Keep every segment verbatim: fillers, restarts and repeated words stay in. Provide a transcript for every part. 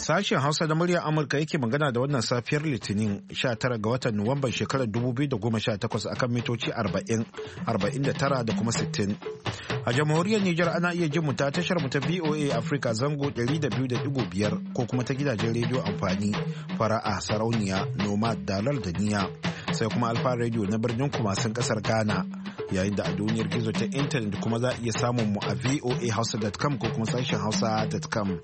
Sashen Hausa da muryar Amurka yake magana da wannan safiyar Litinin sha tara ga watan Nuwamban shekarar dubu biyu da goma sha takwas akan mitoci arba'in, arba'in da tara da kuma sittin. A jamhuriyar Nijar ana iya jin mu ta tashar mu ta V O A Africa zango ɗari da biyu da ɗigo biyar ko kuma ta gidajen rediyo amfani fara'a sarauniya nomad dalal da niya sai kuma alfa rediyo na birnin kumasin kasar Ghana yayin da a duniyar gizo ta intanet kuma za a iya samun mu a voa hausa dot com ko kuma sashen hausa dot com.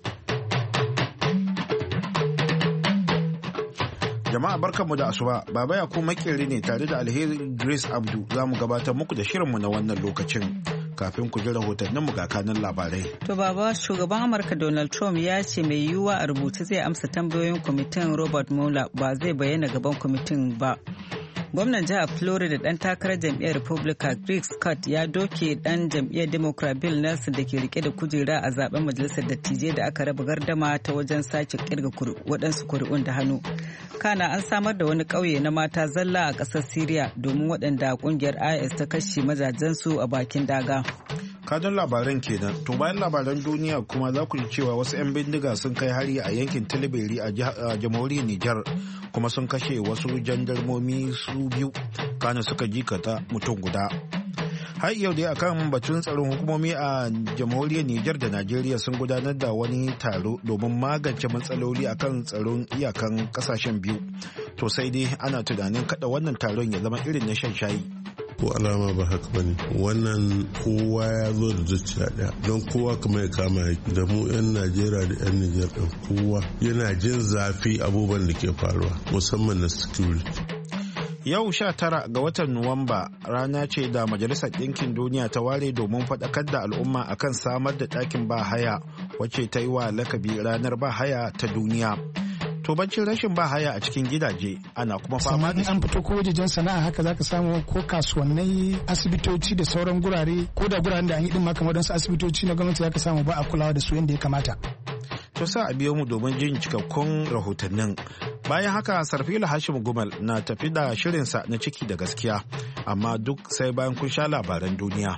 Jama'a barkanmu da asuba, Baba Yakubu makeri ne tare da Alheri Grace Abdu za mu gabatar muku da shirinmu na wannan lokacin. Kafin ku ji rahotanninmu ga kanin labarai. To Baba, shugaban Amurka Donald Trump ya ce mai yiwuwa a rubuce zai amsa tambayoyin kwamitin Robert Mueller ba zai bayyana gaban kwamitin ba. Gwamnan jihar Florida dan takarar jam'iyyar Republican Greg Scott ya doke dan jam'iyyar Democrat Bill Nelson da ke rike da kujera a zaben majalisar dattijai da aka raba gardama ta wajen sake kirga waɗansu kuri'un da hannu. Kana an samar da wani ƙauye na mata zalla a ƙasar Syria domin waɗanda ƙungiyar I S ta kashe mazajensu a bakin daga. Kadon labaran kenan, to bayan labaran duniya kuma za ku ji cewa wasu 'yan bindiga sun kai hari a yankin Tilibiri a jamhuriyar Nijar kuma sun kashe wasu jandarmomi su biyu kana suka jikata mutum guda. Har yau dai akan batun tsaron hukumomi a jamhuriyar Nijar da Najeriya sun gudanar da wani taro domin magance matsaloli akan tsaron iyakan kasashen biyu. To sai dai ana tunanin kada wannan taron ya zama irin na shan shayi. Ko alama ba haka bane, wannan kowa ya zo da zuciya ɗaya don kowa kuma ya kama yaki da mu 'yan Najeriya da 'yan Nijar ɗin kowa yana jin zafi abubuwan da ke faruwa musamman na security. Yau sha tara ga watan Nuwamba rana ce da Majalisar Ɗinkin Duniya ta ware domin faɗakar da al'umma akan samar da ɗakin ba haya wacce ta yi wa lakabi ranar ba haya ta duniya. To bancin rashin ba haya a cikin gidaje ana kuma fama da an fito ko wajejen sana'a haka zaka samu ko kasuwannai, asibitoci da sauran gurare ko da guraren da an yi din ma kamar wadansu asibitoci na gwamnati zaka samu ba a kulawa da su yadda ya kamata. To sa a biyo mu domin jin cikakkun rahotannin. Bayan haka Sarfila Hashim Gumal na tafi da shirinsa na ciki da gaskiya amma duk sai bayan kun sha labaran duniya.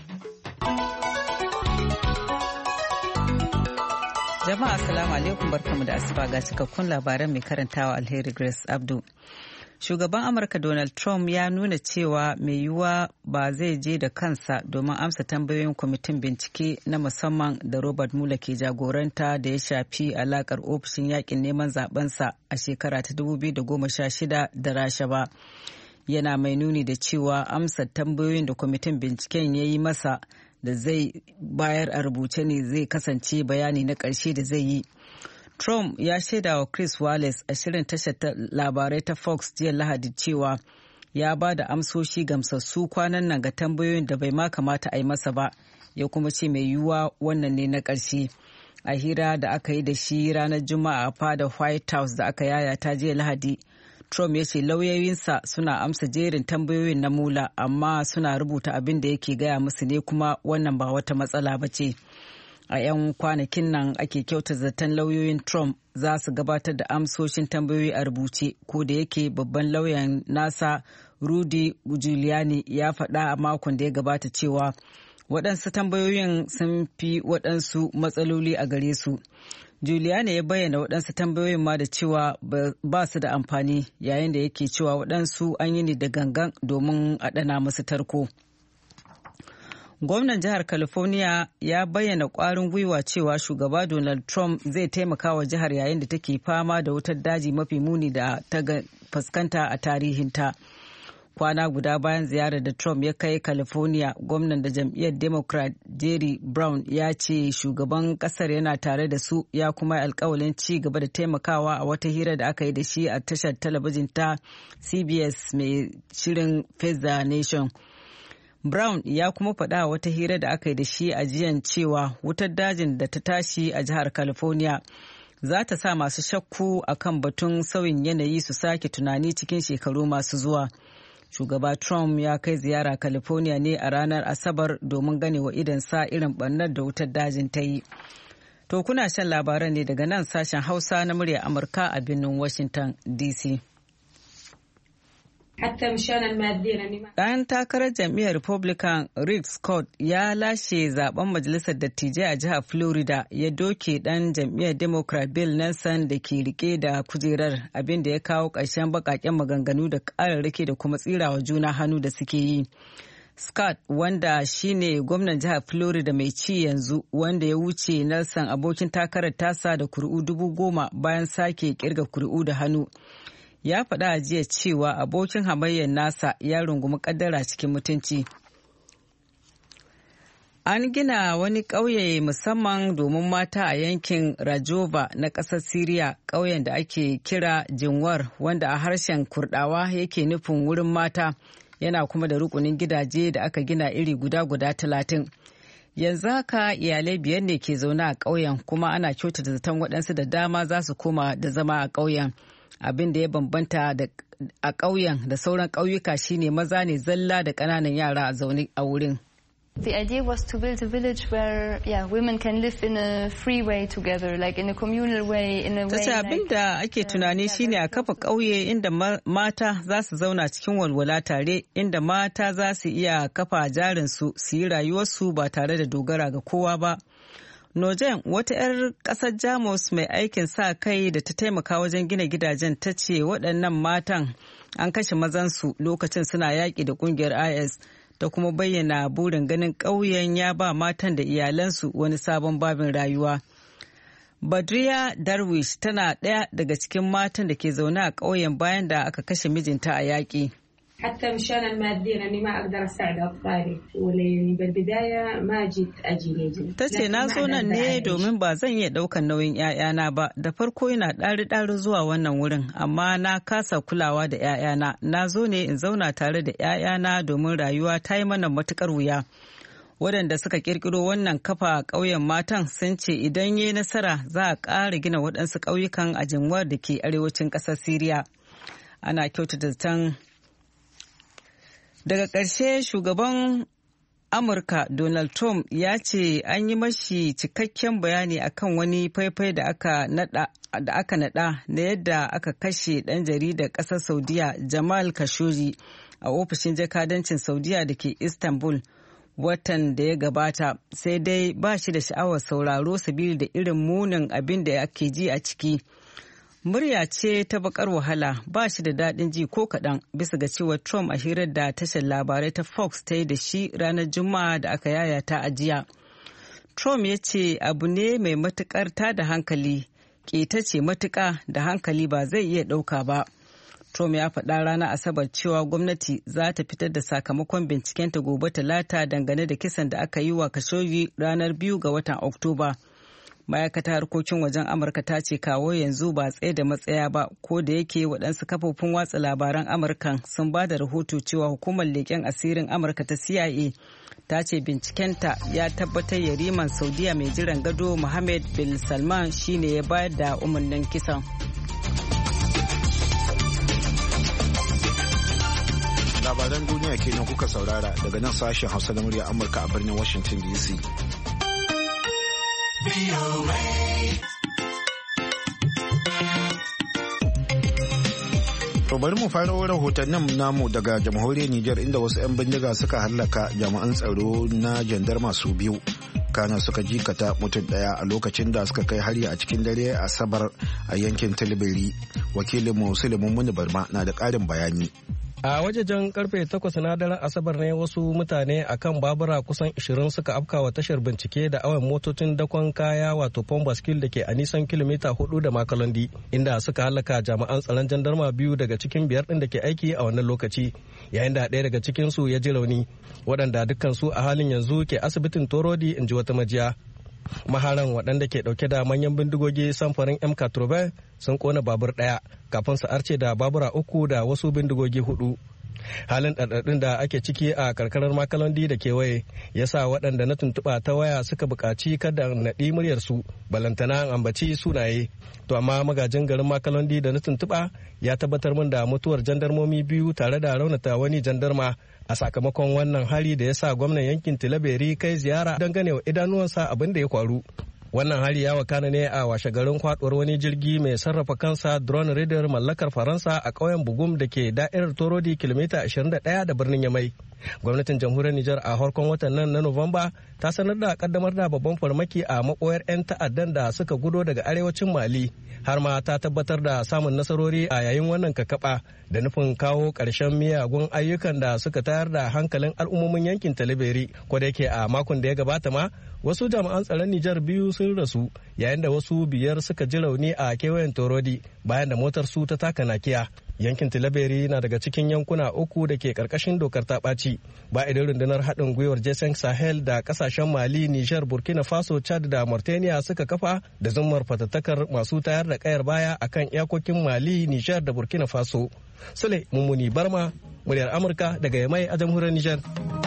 Jama'a assalamu alaikum barkamu da asuba ga cikakkun labaran mai karantawa Alheri Grace Abdu. Shugaban Amurka Donald Trump ya nuna cewa mai yiwuwa ba zai je da kansa domin amsa tambayoyin kwamitin bincike na musamman da Robert Mueller ke jagoranta da ya shafi alakar ofishin yakin neman zabensa a shekara ta dubu biyu da goma sha shida da Rasha ba. Yana mai nuni da cewa amsa tambayoyin da kwamitin binciken ya yi masa da zai bayar a rubuce ne zai kasance bayani na ƙarshe da zai yi. Trump ya shaida wa Chris Wallace a shirin tashar labarai ta Fox jiya Lahadi cewa ya ba da amsoshi gamsassu kwanan nan ga tambayoyin da bai ma kamata a yi masa ba, ya kuma ce mai yiwuwa wannan ne na ƙarshe. A hira da aka yi da shi ranar Juma'a a fada White House da aka yayata jiya Lahadi, Trump ya ce lauyoyinsa suna amsa jerin tambayoyin na Mueller amma suna rubuta abin da yake gaya musu ne kuma wannan ba wata matsala ba ce. A 'yan kwanakin nan ake kyauta zaton lauyoyin Trump za su gabatar da amsoshin tambayoyi a rubuce ko da yake babban lauyan nasa Rudy Giuliani ya faɗa a makon da ya gabata cewa waɗansu tambayoyin sun fi waɗansu matsaloli a gare su. Giuliani ya bayyana waɗansu tambayoyin ma da cewa ba su da amfani yayin da yake cewa waɗansu an yi ne da gangan domin a ɗana musu tarko. Gwamnan jihar California ya bayyana ƙwarin gwiwa cewa shugaba Donald Trump zai taimaka wa jihar yayin da take fama da wutar daji mafi muni da ta fuskanta a tarihinta. Kwana guda bayan ziyarar da Trump ya kai California, gwamnan da jam'iyyar Democrat Jerry Brown ya ce shugaban kasar yana tare da su ya kuma yi alkawalin ci gaba da taimakawa a wata hira da aka yi da shi a tashar talabijin ta C B S mai shirin Face the Nation. Brown ya kuma faɗa wata hira da aka yi da shi a jiyan cewa wutar dajin da ta tashi a jihar California za ta sa masu shakku akan batun sauyin yanayi su sake tunani cikin shekaru masu zuwa. Shugaba Trump ya kai ziyara California ne a ranar Asabar domin gane wa idansa irin ɓarnar da wutar dajin ta yi. To kuna shan labaran ne daga nan sashen Hausa na murya Amurka a birnin Washington D C. Ɗan takarar jam'iyyar Republican Rick Scott ya lashe zaben majalisar dattijai a jihar Florida ya doke ɗan jam'iyyar Democrat Bill Nelson da ke rike da kujerar, abin da ya kawo ƙarshen baƙaƙen maganganu da ƙararraki da kuma tsirawa juna hannu da suke yi. Scott, wanda shine gwamnan jihar Florida mai ci yanzu, wanda ya wuce Nelson abokin takarar tasa da kuri'u dubu goma bayan sake kirga kuri'u da hannu, ya faɗa a jiya cewa abokin hamayyar nasa ya rungumi kaddara cikin mutunci. An gina wani ƙauye musamman domin mata a yankin Rajova na ƙasar Siriya, ƙauyen da ake kira Jinwar, wanda a harshen Kurɗawa yake nufin wurin mata. Yana kuma da rukunin gidaje da aka gina iri guda guda talatin. Yanzu haka iyalai biyar ne ke zaune a ƙauyen, kuma ana kyautata zaton waɗansu da dama za su koma da zama a ƙauyen. Abin da ya bambanta a ƙauyen da sauran ƙauyuka shine maza ne zalla da ƙananan yara a zaune a wurin. The idea was to build a village where yeah, women can live in a free way together, like in a communal way, in a way. Tace abin da ake tunani shine a kafa ƙauye inda mata za su zauna cikin walwala tare, inda mata za su iya kafa jarinsu su yi rayuwarsu ba tare da dogara ga kowa ba. Nojen, wata 'yar ƙasar Jamus mai aikin sa kai da ta taimaka wajen gina gidajen, ta ce waɗannan matan an kashe mazansu lokacin suna yaƙi da ƙungiyar I S. Da kuma bayyana burin ganin ƙauyen ya ba matan da iyalansu wani sabon babin rayuwa. Badriya Darwish tana ɗaya daga cikin matan da ke zaune a ƙauyen bayan da aka kashe mijinta a yaƙi. حتى مشان الماديا اني ما اقدر اساعد اطفالي ولاني بالبدايه ما جيت اجي ليجي tace na zo nan ne domin ba zan iya daukan nauyin ƴaƴana ba, da farko ina ɗari ɗari zuwa wannan wurin, amma na kasa kulawa da ƴaƴana. Na zo ne in zauna tare da ƴaƴana domin rayuwa ta yi mana matukar wuya. Waɗanda suka kirkiro wannan kafa ƙauyen matan sun ce idan yayi nasara za a ƙara gina waɗansu ƙauyukan a Jinwar da ke arewacin ƙasar Siriya. Ana kyautata zaton. Daga ƙarshe, shugaban Amurka Donald Trump ya ce an yi mashi cikakken bayani akan wani faifai da aka nada da aka nada na yadda aka kashe ɗan jaridar ƙasar Saudiya Jamal Khashoggi a ofishin jakadancin Saudiya da ke Istanbul watan da ya gabata, sai dai ba shi da sha'awar sauraro sabili da irin munin abin da ake ji a ciki. Murya ce ta bakar wahala, ba shi da daɗin ji ko kaɗan, bisa ga cewa Trump a hirar da tashar labarai ta Fox ta yi da shi ranar Juma'a da aka yayata a jiya. Trump ya ce abu ne mai matuƙar tada hankali, ƙeta ce matuƙa da hankali ba zai iya ɗauka ba. Trump ya faɗa ranar Asabar cewa gwamnati za ta fitar da sakamakon bincikenta gobe Talata dangane da kisan da aka yi wa Khashoggi ranar biyu ga watan Oktoba. Ma'aikatar harkokin wajen Amurka ta ce kawo yanzu ba tsaye da matsaya ba, ko da yake waɗansu kafofin watsa labaran Amurkan sun ba da rahoto cewa hukumar leƙen asirin Amurka ta C I A ta ce bincikenta ya tabbatar yariman Saudiya mai jiran gado Mohammed bin Salman shine ya bayar da umarnin kisan. Labaran duniya kenan kuka saurara daga nan sashen Hausa na murya Amurka a birnin Washington D C. To bari mu fara rahotannin namu daga jamhuriyar Nijar, inda wasu 'yan bindiga suka hallaka jami'an tsaro na jandarma su biyu, kana suka jikata mutum daya a lokacin da suka kai hari a cikin dare Asabar a yankin Tilbiri. Wakilin Musulmin Muni Barma na da ƙarin bayani. A wajejen karfe takwas na daren Asabar ne wasu mutane a kan babura kusan ashirin suka afkawa tashar bincike da awon motocin dakon kaya wato Pombaskil da ke a nisan kilomita hudu da Makalondi, inda suka halaka jami'an tsaron jandarma biyu daga cikin biyar ɗin da ke aiki a wannan lokaci, yayin da ɗaya daga cikinsu ya ji rauni, waɗanda dukkansu a halin yanzu ke asibitin Torodi, in ji wata majiya. Maharan waɗanda ke ɗauke da manyan bindigogi samfarin M Katrobe sun kona babur ɗaya kafin su arce da babura uku da wasu bindigogi hudu. Halin ɗarɗarɗin da ake ciki a karkarar Makalondi da kewaye ya sa waɗanda na tuntuɓa ta waya suka buƙaci kada naɗi muryarsu balantana ambaci sunaye. To amma magajin garin Makalondi da na tuntuɓa ya tabbatar min da mutuwar jandarmomi biyu tare da raunata wani jandarma a sakamakon wannan hari da ya sa gwamnan yankin Tilaberi kai ziyara don gane wa idanuwansa abin da ya kwaru. Wannan hari ya wakana ne a washe garin kwaduwar wani jirgi mai sarrafa kansa drone radar mallakar Faransa a ƙauyen Bugum da ke da'irar Torodi kilomita ashirin da ɗaya da birnin Yamai. Gwamnatin jamhuriyar Nijar a harkon watan nan na Nuwamba ta sanar da kaddamar da babban farmaki a makoyar 'yan ta'addan da suka gudo daga arewacin Mali, har ma ta tabbatar da samun nasarori a yayin wannan kakaba da nufin kawo ƙarshen miyagun ayyukan da suka tayar da hankalin al'ummomin yankin Talaberi. Ko da yake a makon da ya gabata ma wasu jami'an tsaron Nijar biyu sun rasu yayin da wasu biyar suka ji rauni a kewayen Torodi bayan da motar su ta taka nakiya. Yankin Tilaberi na daga cikin yankuna uku da ke karkashin dokar ta ɓaci ba idan rundunar haɗin gwiwar Jason Sahel da ƙasashen Mali, Nijar, Burkina Faso, Chad da Mauritania suka kafa da zummar fatattakar masu tayar da ƙayar baya akan iyakokin Mali, Nijar da Burkina Faso. Sule Mummuni Barma, muryar Amurka daga Yamai a jamhuriyar Nijar.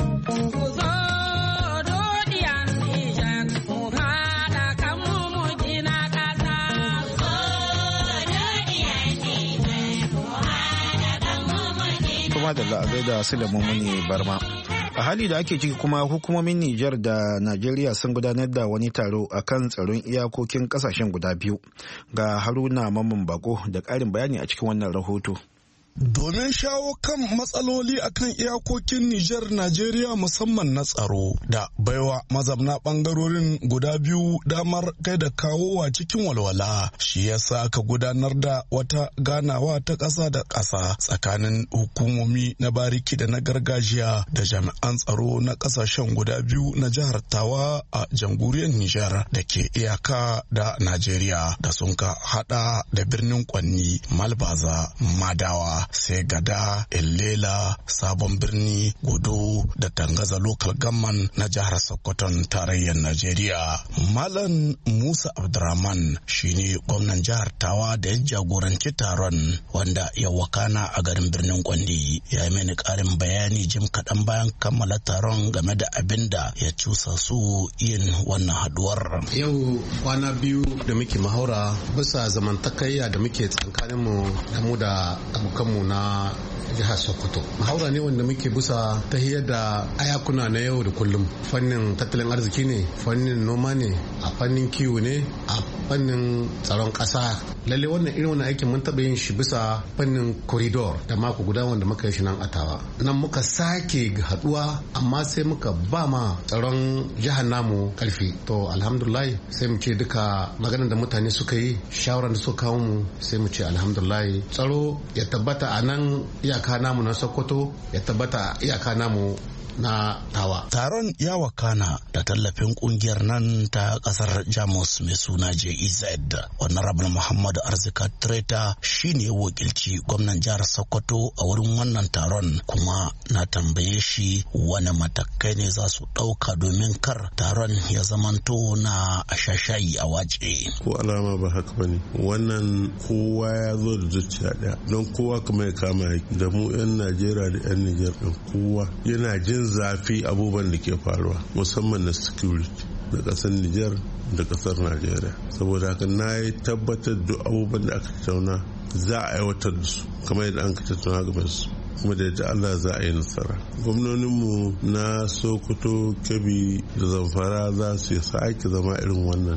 Da la'azai da su da mummuni Barma. A hali da ake ciki kuma hukumomin Nijar da Najeriya sun gudanar da wani taro a kan tsaron iyakokin kasashen guda biyu. Ga Haruna Mamman Bako da ƙarin bayani a cikin wannan rahoto. Domin shawo kan matsaloli akan iyakokin Nijar Najeriya musamman na tsaro da baiwa mazamna bangarorin guda biyu damar kai da kawowa cikin walwala, shi yasa aka gudanar da wata ganawa ta ƙasa da ƙasa tsakanin hukumomi na bariki da na gargajiya da jami'an tsaro na ƙasashen guda biyu na jihar Tawa a jamhuriyar Nijar da ke iyaka da Najeriya da sun ka hada da birnin Kwanni, Malbaza, Madawa, sai Gada, Illela, Sabon Birni, Gudu da Tangaza Local Government na jihar Sokoton tarayyar Najeriya. Malam Musa Abdurrahman shine gwamnan jihar Tawa da ya jagoranci taron wanda ya wakana a garin birnin Kwandi. Ya yi mini karin bayani jim kaɗan bayan kammala taron game da abin da ya cusa su yin wannan haduwar. Yau kwana biyu da muke mahaura bisa zamantakayya da muke tsakaninmu da mu da abokanmu na jihar Sokoto. Mahaura ne wanda muke busa ta hiyar da ayakuna na yau da kullum. Fannin tattalin arziki ne, fannin noma ne, a fannin kiwo ne, a fannin tsaron ƙasa. Lalle wannan irin wannan aikin mun taɓa yin shi bisa fannin koridor da mako guda wanda muka yi shi nan a Tawa. Nan muka sake haɗuwa amma sai muka ba ma tsaron jihar namu ƙarfi. To alhamdulillah sai mu ce duka maganar da mutane suka yi, shawaran da suka kawo mu sai mu ce alhamdulillah tsaro ya tabbata a nan iyaka namu na Sokoto, ya tabbata iyaka namu na Tawa. Taron ya wakana da tallafin kungiyar nan ta kasar Jamus mai suna J E Z. Honorable Muhammadu Arzika Treta shine wakilci gwamnan jihar Sokoto a wurin wannan taron, kuma na tambaye shi wani matakai ne za su ɗauka domin kar taron ya zamanto na ashashayi a wace. Ko alama ba haka bane. Wannan kowa ya zo da zuciya ɗaya, don kowa kuma ya kama da mu 'yan Najeriya da 'yan Nijar ɗin, kowa yana jin zafi abubuwan da ke faruwa musamman na security da kasar Nijar da kasar Najeriya. Saboda haka na yi tabbatar da abubuwan da aka tattauna za a aiwatar da su kamar yadda an ka tattauna game da su, kuma da yadda Allah za a yi nasara. Gwamnoninmu na Sokoto, Kebbi da Zamfara za su yi sake zama irin wannan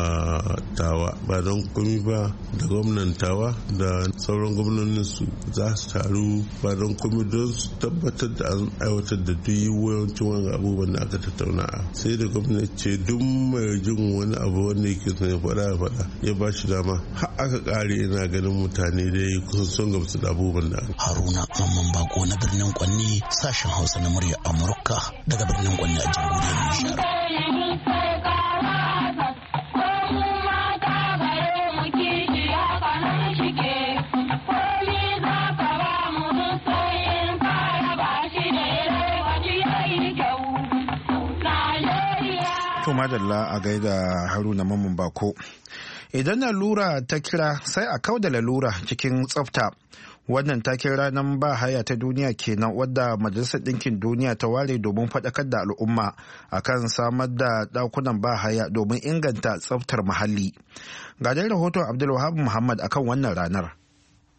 a Tawa, ba don komi ba da gwamnan Tawa da sauran gwamnonin su za su taru ba don komi don su tabbatar da an aiwatar da duk yawancin wani abubuwan da aka tattauna. Sai da gwamnati ce duk mai jin wani abu wanda yake son ya faɗa ya faɗa ya ba shi dama, har aka ƙare ina ganin mutane dai kusan son gamsu da abubuwan da Haruna Mamman Bako na birnin Kwanni, sashen Hausa na murya Amurka daga birnin Kwanni a jamhuriyar Nijar. To madalla a gaida Haruna Mamman Bako. Idan lalura ta kira sai a kauda lalura cikin tsafta. Wannan taken ranar ba haya ta duniya kenan wadda Majalisar Ɗinkin Duniya ta ware domin faɗakar da al'umma akan samar da ɗakunan ba haya domin inganta tsaftar muhalli. Ga dai rahoton Abdulwahab Muhammad akan wannan ranar.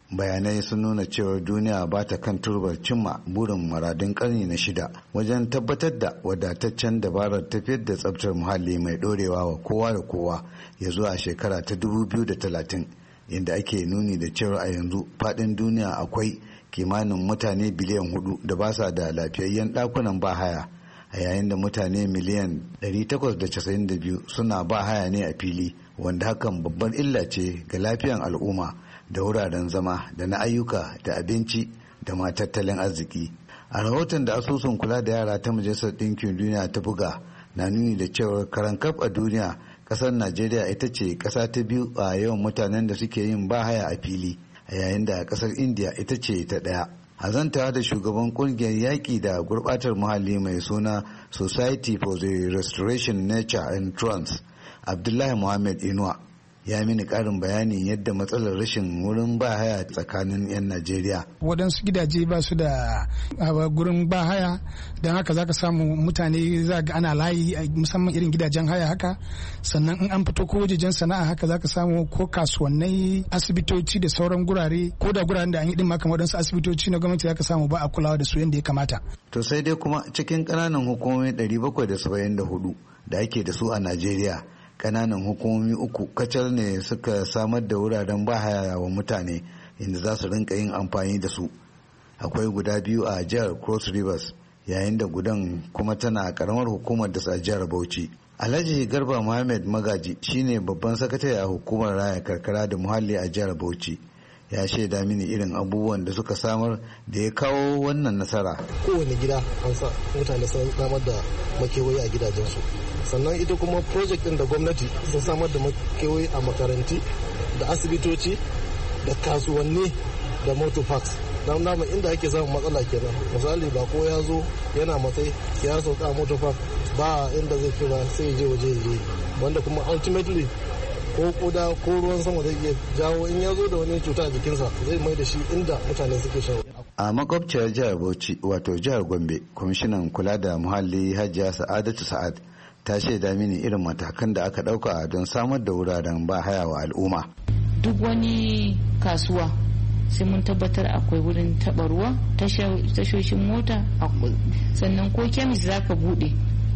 bayanai sun nuna cewar duniya ba ta kan turbar cimma burin muradun karni na shida wajen tabbatar da wadataccen dabarar tafiyar da tsabtar muhalli mai dorewa wa kowa da kowa ya zuwa shekara ta dubu biyu da talatin, inda ake nuni da cewar a yanzu faɗin duniya akwai kimanin mutane biliyan hudu da ba sa da lafiyayyen ɗakunan bahaya, a yayin da mutane miliyan ɗari takwas da casa'in da biyu suna bahaya ne a fili, wanda hakan babban illa ce ga lafiyan al'umma da wuraren zama da na ayyuka da abinci da ma tattalin arziki. A rahoton da asusun kula da yara ta Majalisar Ɗinkin Duniya ta buga na nuni da cewar karankaf a duniya ƙasar Najeriya ita ce ƙasa ta biyu a yawan mutanen da suke yin bahaya a fili, a yayin da ƙasar India ita ce ta ɗaya. Hazantawa da shugaban kungiyar yaƙi da gurɓatar muhalli mai suna Society for the Restoration Nature and Trance, Abdullahi Muhammad Inuwa, ya mini karin bayanin yadda matsalar rashin wurin bahaya tsakanin 'yan Najeriya. Waɗansu gidaje ba su da gurin bahaya, don haka zaka samu mutane za ga ana layi musamman irin gidajen haya haka, sannan in an fito ko wajejen sana'a haka zaka samu ko kasuwannai, asibitoci da sauran gurare, ko da guraren da an yi din ma kamar waɗansu asibitoci na gwamnati zaka samu ba a kulawa da su yadda ya kamata. To sai dai kuma cikin ƙananan hukumomi ɗari bakwai da saba'in da hudu da ake da su a Najeriya, kananan hukumomi uku kacal ne suka samar da wuraren bahaya wa mutane inda za su rinka yin amfani da su. Akwai guda biyu a jihar Cross Rivers, yayin da gudan kuma tana karamar hukumar da a jihar Bauchi. Alhaji Garba Muhammad Magaji shine babban sakatare a hukumar raya karkara da muhalli a jihar Bauchi. Ya shaida mini irin abubuwan da suka samar da ya kawo wannan nasara. Kowane gida an sa mutane sun samar da makewayi a gidajensu. Sannan ita kuma project din da gwamnati sun samar da makewayi a makaranti da asibitoci da kasuwanni da motor parks. Dan dama inda ake samun matsala kenan. Misali ba ko ya zo yana matsayi ya sauka a motor park ba inda zai fi ba sai ya je waje ya je. Wanda kuma ultimately ko koda ko ruwan sama zai iya jawo in ya zo da wani cuta a jikinsa zai mai da shi inda mutane suke shan. A makwabciyar jihar Bauchi wato jihar Gombe, kwamishinan kula da muhalli Hajiya Sa'adatu Sa'ad ta shaida mini irin matakan da aka dauka don samar da wuraren ba haya wa al'umma. Duk wani kasuwa sai mun tabbatar akwai wurin taɓa ruwa, tashoshin mota, sannan ko kemis za ka buɗe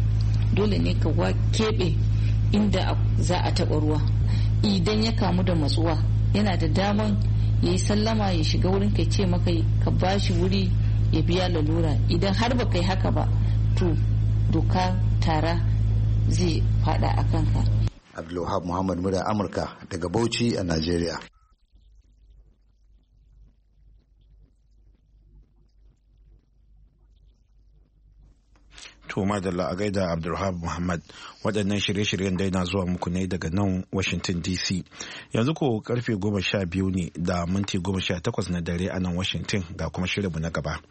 dole ne ka keɓe inda za a taɓa ruwa. Idan ya kamu da matsuwa yana da daman ya yi sallama ya shiga wurin ka ce maka ka bashi wuri ya biya lalura. Idan har ba kai haka ba to doka tara zai fada a kanka. Abdulwahab Muhammad Mura Amurka daga Bauchi a Najeriya. To madalla a gaida Abdulwahab Muhammad, waɗannan shirye-shiryen dai na zuwa muku ne daga nan Washington D C. Yanzu ko karfe goma sha biyu ne da minti goma sha takwas na dare a nan Washington, ga kuma shirinmu na gaba.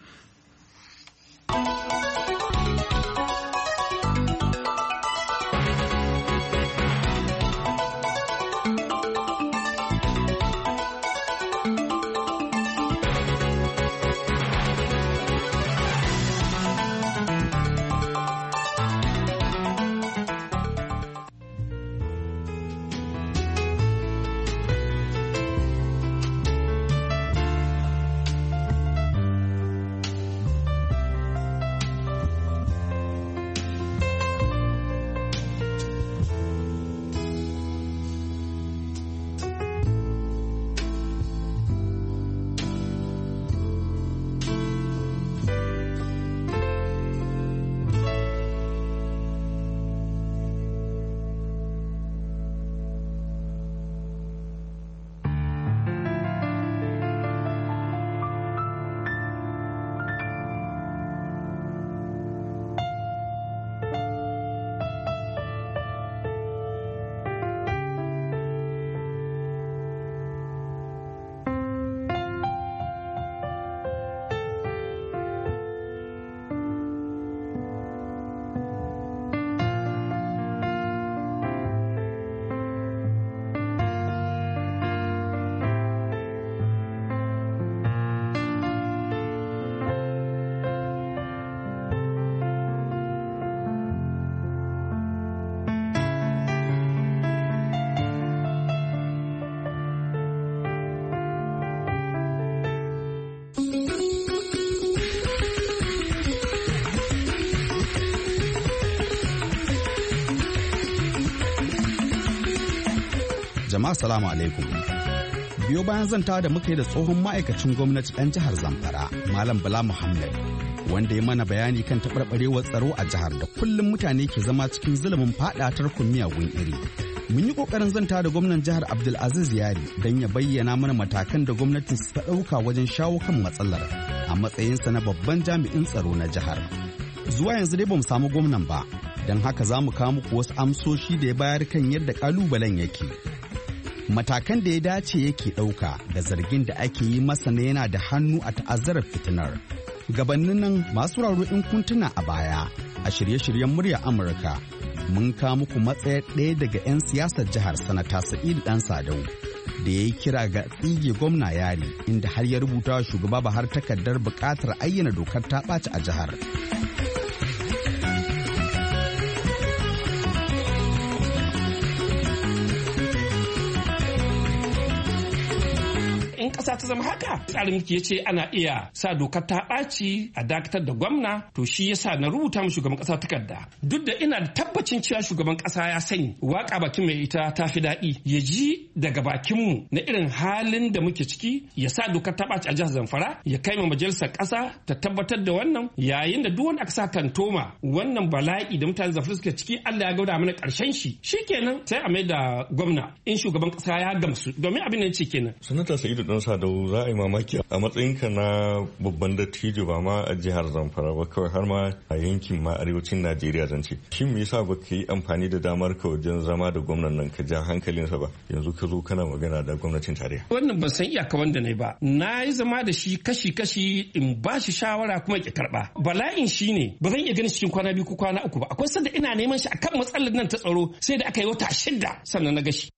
Jama'a salamu alaikum. Biyo bayan zantawa da muka yi da tsohon ma'aikacin gwamnati ɗan jihar Zamfara, Malam Bala Muhammad, wanda ya mana bayani kan taɓarɓarewar tsaro a jihar da kullum mutane ke zama cikin zulumin faɗa tarkon miyagun iri. Mun yi ƙoƙarin zantawa da gwamnan jihar Abdulaziz Yari don ya bayyana mana matakan da gwamnatin su ta ɗauka wajen shawo kan matsalar a matsayinsa na babban jami'in tsaro na jihar. Zuwa yanzu dai bamu samu gwamnan ba, don haka za mu kawo muku wasu amsoshi da ya bayar kan yadda ƙalubalen yake. Matakan da ya dace yake ɗauka da zargin da ake yi masa na yana da hannu a ta'azzarar fitinar. Gabanin nan masu raro in kuntuna a baya a shirye-shiryen murya Amurka mun kawo muku matsayar ɗaya daga 'yan siyasar jihar Sanata Sa'idu Dan Sadau da ya yi kira ga tsige gwamna Yari, inda har ya rubuta wa shugaba Buhari takardar buƙatar ayyana dokar ta ɓaci a jihar. Ƙasa ta zama haka tsarin mulki ya ce ana iya sa dokar ta ɓaci a dakatar da gwamna, to shi yasa na rubuta mu shugaban ƙasa takarda, duk da ina da tabbacin cewa shugaban ƙasa ya sani waka bakin mai ita ta fi daɗi, ya ji daga bakin mu na irin halin da muke ciki, ya sa dokar ta ɓaci a jihar Zamfara, ya kai ma majalisar ƙasa ta tabbatar da wannan, yayin da duk wanda aka sa kantoma wannan bala'i da mutane Zamfara suke ciki Allah ya gauda mana ƙarshen shi, shikenan sai a mai da gwamna in shugaban ƙasa ya gamsu, domin abin da ce kenan. Sanata Sa'idu Dan Sadau, za a yi mamaki a matsayinka na babban dattijo ba ma a jihar Zamfara ba kawai har ma a yankin ma arewacin Najeriya zan ce. Shin me yasa baka yi amfani da damar ka wajen zama da gwamnan nan ka ja hankalinsa ba? Yanzu ka zo kana magana da gwamnatin tarayya. Wannan ban san iyaka wanda ne ba. Na yi zama da shi kashi-kashi in ba shi shawara kuma ya karba. Bala'in shi ne ba zan iya ganin cikin kwana biyu ko kwana uku ba. Akwai sanda ina neman shi akan matsalar nan ta tsaro sai da aka yi wata shida sannan na gashi.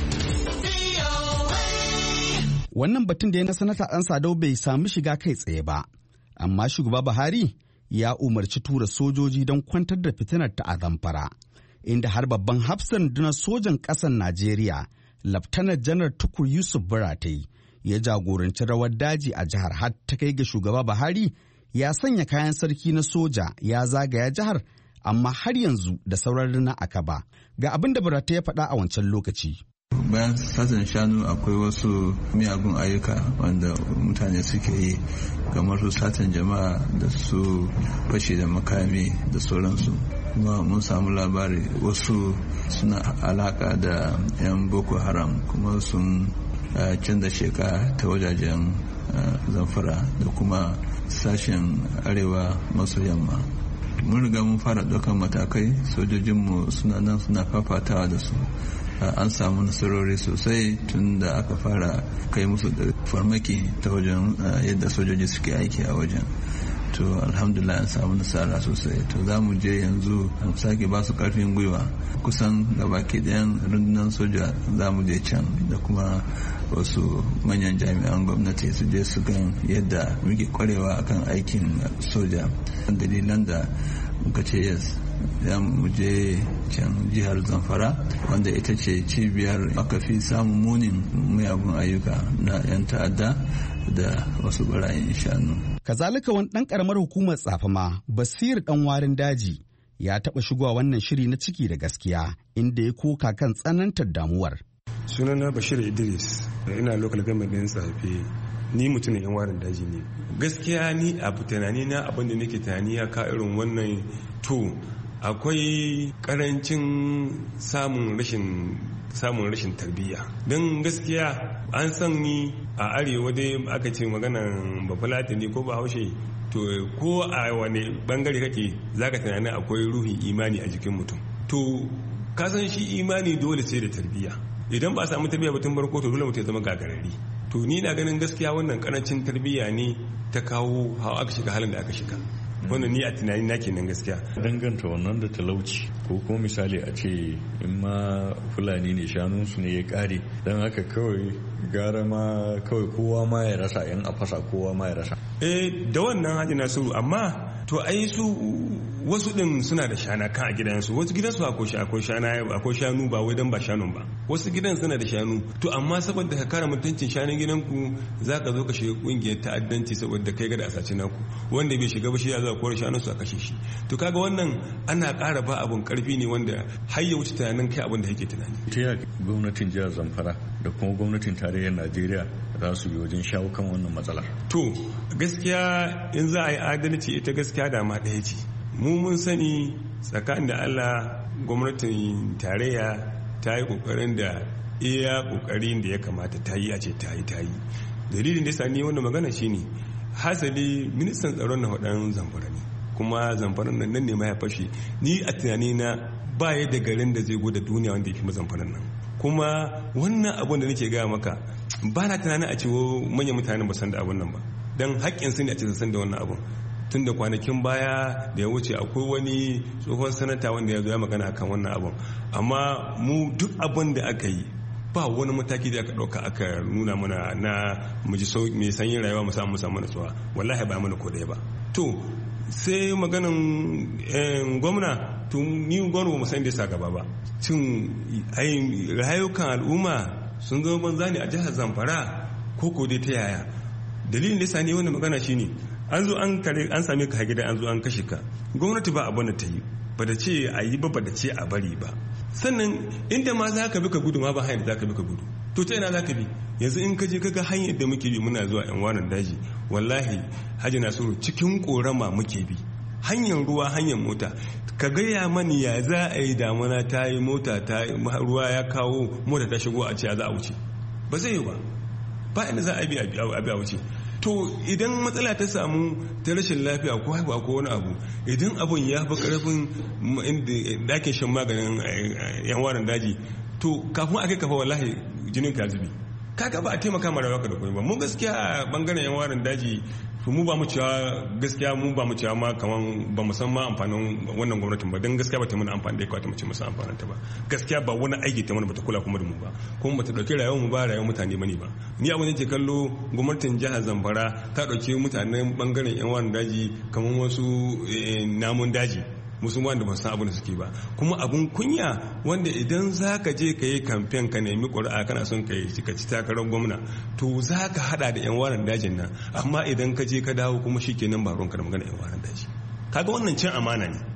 Wannan batun da ya na sanata ɗan Sadau bai sami shiga kai tsaye ba, amma shugaba Buhari ya umarci tura sojoji don kwantar da fitinar ta a Zamfara, inda har babban hafsan rundunar sojan ƙasar Najeriya, Laftanar Janar Tukur Yusuf Buratai, ya jagoranci rawar daji a jihar har ta kai ga shugaba Buhari ya sanya kayan sarki na soja ya zagaya jihar, amma har yanzu da sauran rina aka ba. Ga abin da Buratai ya faɗa a wancan lokaci. Bayan satan shanu akwai wasu miyagun ayyuka wanda mutane suke yi kamar su satan jama'a da su fashe da makami da sauransu, kuma mun samu labari wasu suna alaka da 'yan Boko Haram kuma sun canza sheka ta wajajen Zamfara da kuma sashen arewa maso yamma. Mun riga mun fara ɗaukar matakai, sojojinmu suna nan suna fafatawa da su. An samu nasarori sosai tun da aka fara kai musu da farmaki ta wajen yadda sojoji suke aiki a wajen. To alhamdulillah an samu nasara sosai. To za mu je yanzu a sake ba su karfin gwiwa, kusan gabaki ɗayan rundunar soja za mu je can da kuma wasu manyan jami'an gwamnati su je su gan yadda muke kwarewa akan aikin soja. Dalilan da muka ce yes za mu je can jihar Zamfara wanda ita ce cibiyar aka fi samun munin miyagun ayyuka na 'yan ta'adda da wasu barayin shanu. Kazalika wani ɗan ƙaramar hukumar Tsafama, Basir ɗan warin daji, ya taɓa shigowa wannan shiri na ciki da gaskiya inda ya koka kan tsanantar damuwar. Sunana Bashir Idris, ina local government ɗin Tsafe. Ni mutumin yan warin daji ne. Gaskiya ni abu tunani na abin da nake tunani ya ka irin wannan to akwai karancin samun rashin samun rashin tarbiyya. Don gaskiya an san ni a arewa dai aka ce maganan bafulatani ko bahaushe, to ko a wani bangare kake zaka tunani akwai ruhin imani a jikin mutum. To ka san shi imani dole sai da tarbiyya. Idan ba a samu tarbiyya ba tun farko to dole mutum ya zama gagarari. To ni na ganin gaskiya wannan karancin tarbiyya ne ta kawo hawa aka shiga halin da aka shiga. Wannan ni a tunani na kenan gaskiya. Danganta wannan da talauci ko kuma misali a ce in ma fulani ne shanunsu ne ya kare don haka kawai gara ma kawai kowa ma ya rasa yan a fasa kowa ma ya rasa. Eh da wannan haji Nasiru, amma to ai su wasu din suna da shana kan a gidansu, wasu gidansu akwai shana akwai shanu ba wai dan ba shanun ba, wasu gidan suna da shanu. To amma saboda ka kare mutuncin shanun gidanku za ka zo ka shiga kungiyar ta'addanci saboda kai ga da asaci naku, wanda bai shiga ba shi ya zo kore shanun su a kashe shi. To kaga wannan ana ƙara ba abun karfi ne wanda har ya wuce tunanin kai abin da yake tunani. Ta yaya gwamnatin jihar Zamfara da kuma gwamnatin tarayyar Najeriya za su yi wajen shawo kan wannan matsalar? To gaskiya in za a yi adalci ita gaskiya da ma ɗaya ce. Mu mun sani tsakanin da Allah gwamnatin tarayya ta yi kokarin da iya kokarin da ya kamata ta yi a ce ta yi ta yi. Dalilin da ya sani wannan magana shine hasali ministan tsaron na hudan Zamfara ne, kuma Zamfaran nan nan ne ma ya fashe. Ni a tunani na ba ya da garin da zai goda duniya wanda ya fi Zamfaran nan. Kuma wannan abun da nake gaya maka ba na tunanin a cewa manyan mutanen ba san da abun nan ba, don haƙƙin su ne a ce san da wannan abun. Tun da kwanakin baya da ya wuce akwai wani tsohon sanata wanda ya zo ya magana kan wannan abun, amma mu duk abun da aka yi ba wani mataki da aka ɗauka aka nuna mana na muji mai sanyin rayuwa mu samu samu natsuwa, wallahi ba mana ko ɗaya ba. To sai maganin gwamna, to ni gwamna ba san da sa gaba ba. Cin rayukan al'umma sun zama banza ne a jihar Zamfara ko ko dai ta yaya? Dalilin da sani wannan magana shine an zo an kare an same ka gida, an zo an kashe ka, gwamnati ba abin da ta yi, ba da ce a yi ba, ba da ce a bari ba. Sannan inda ma za ka bi ka gudu ma ba hanyar da za ka bi ka gudu, to ta ina za ka bi? Yanzu in ka je kaga hanyar da muke bi muna zuwa yan wanan daji, wallahi Hajji Nasiru cikin korama muke bi, hanyar ruwa hanyar mota. Ka gaya mani ya za a yi damuna ta yi mota ta ruwa ya kawo mota ta shigo a ce za a wuce, ba zai yi ba, ba inda za a bi a wuce. To idan matsala ta samu ta rashin lafiya ko haihuwa ko wani abu, idan abun ya fi karfin dakin shan maganin yan waran daji, to kafin a kai kafa wallahi jinin ka zubi. Kaga ba a taimaka ma rayuwa da komai ba. Mun gaskiya a bangaren yan waran daji mu ba mu cewa gaskiya mu ba mu cewa ma kaman ba mu san ma amfanin wannan gwamnatin ba, dan gaskiya ba ta mana amfani da ya kwata mu ce musu amfanin ta ba. Gaskiya ba wani aiki ta mana ba ta kula kuma da mu ba, kuma ba ta dauki rayuwar mu ba rayuwar mutane bane ba. Ni abin da ke kallo gwamnatin jihar Zamfara ta dauki mutanen bangaren yan waran daji kaman wasu namun daji, musulman da ba san abin da suke ba. Kuma abun kunya wanda idan za ka je ka yi kamfen ka nemi ƙuri'a kana son ka yi ka ci takarar gwamna, to za ka hada da yan waran dajin nan, amma idan ka je ka dawo kuma shi kenan ba ruwanka da magana yan waran daji. Kaga wannan cin amana ne.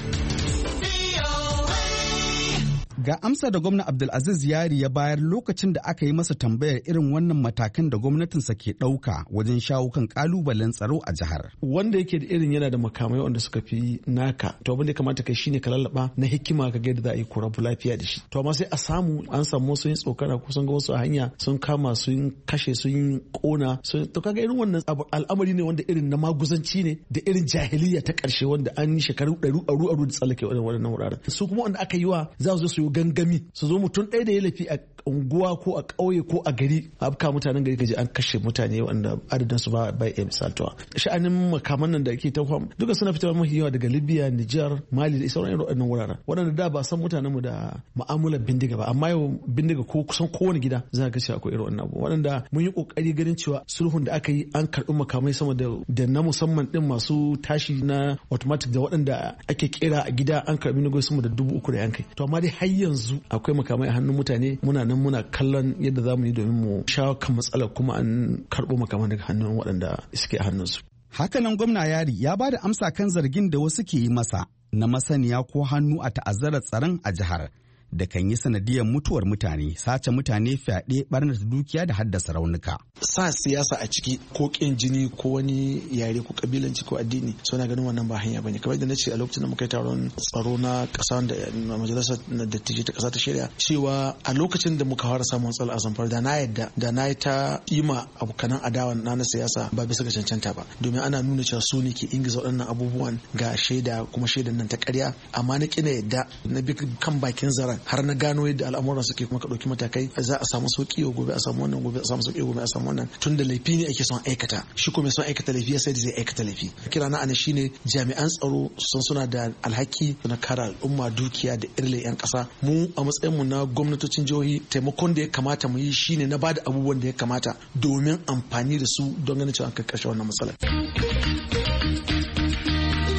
Ga amsa da gwamna Abdulaziz Yari ya bayar lokacin da aka yi masa tambayar irin wannan matakan da gwamnatinsa ke ɗauka wajen shawo kan ƙalubalen tsaro a jihar. Wanda yake da irin yana da makamai wanda suka fi naka, to abin da ya kamata kai shine ka lallaba na hikima ka ga yadda za a yi ku rabu lafiya da shi. To amma sai a samu an samu sun yi tsokana ko sun ga wasu a hanya sun kama sun kashe sun kona sun, to kaga irin wannan al'amari ne wanda irin na maguzanci ne da irin jahiliya ta ƙarshe wanda an yi shekaru ɗaru aru aru da tsallake wannan wuraren. Su kuma wanda aka yi wa za su zo su yi gangami su zo mutum ɗaya da ya lafi a unguwa ko a ƙauye ko a gari afka mutanen gari kaji an kashe mutane wanda adadin su ba bai iya misaltuwa. Sha'anin makaman nan da ake ta duka suna fitowa mafi yawa daga Libya, Niger, Mali da sauran irin waɗannan wuraren waɗanda da ba san mutanen mu da mu'amalar bindiga ba, amma yau bindiga ko kusan kowane gida za ka ga akwai irin wannan abu waɗanda mun yi kokari ganin cewa sulhun da aka yi an karɓi makamai sama da da na musamman din masu tashi na automatic da waɗanda ake kera a gida an karɓi na sama da dubu uku da yankai. To amma dai har yanzu akwai makamai a hannun mutane, muna nan muna kallon yadda za mu yi domin mu shawo kan matsalar kuma an karɓo makamai daga hannun waɗanda suke a hannunsu. Hakanan gwamna Yari ya ba da amsa kan zargin da wasu ke yi masa na masaniya ko hannu a ta'azzarar tsaron a jihar da kan yi sanadiyar mutuwar mutane, sace mutane, fyaɗe, ɓarnata dukiya da haddasa raunuka. Sa siyasa a ciki ko ƙin jini ko wani yare ko kabilanci ko addini, so na ganin wannan ba hanya bane. Kamar yadda na ce a lokacin da muka yi taron tsaro na ƙasa da majalisar dattijai ta ƙasa ta shirya cewa a lokacin da muka fara samun matsala a Zamfara da na yadda da na yi ta ima abokanan adawa na na siyasa ba bisa ga cancanta ba, domin ana nuna cewa su ne ke ingiza waɗannan abubuwan ga shaida kuma shaidan nan ta ƙarya, amma na ƙina yadda na bi kan bakin zaren har na gano yadda al'amuran suke kuma ka ɗauki matakai za a samu sauƙi gobe a samu wannan gobe a samu sauƙi gobe a samu wannan, tun da laifi ne ake son aikata shi kuma son aikata laifi ya sai da zai aikata laifi. Kira na ana shine jami'an tsaro sun suna da alhaki na kare al'umma, dukiya da irle yan ƙasa. Mu a matsayin mu na gwamnatocin jihohi taimakon da ya kamata mu yi shine na bada abubuwan da ya kamata domin amfani da su don ganin cewa an kai ƙarshe wannan matsalar.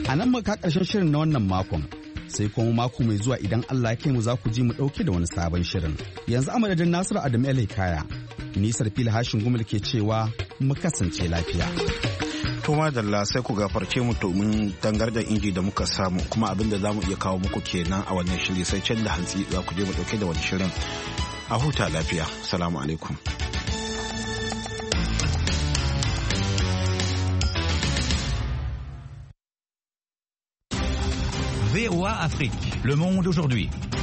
A nan muka ƙarshen shirin na wannan makon. Sai kuma mako mai zuwa idan Allah ya kai mu za ku ji mu ɗauke da wani sabon shirin. Yanzu a madadin Nasiru Adamu El Hikaya, Nisar Fili Hashin Gumul ke cewa mu kasance lafiya. To madalla sai ku gafarce mu domin dangardar inji da muka samu kuma abin da za mu iya kawo muku kenan a wannan shiri sai can da hantsi za ku je mu ɗauke da wani shirin. A huta lafiya. Salamu alaikum. V O A Afrique, le monde aujourd'hui.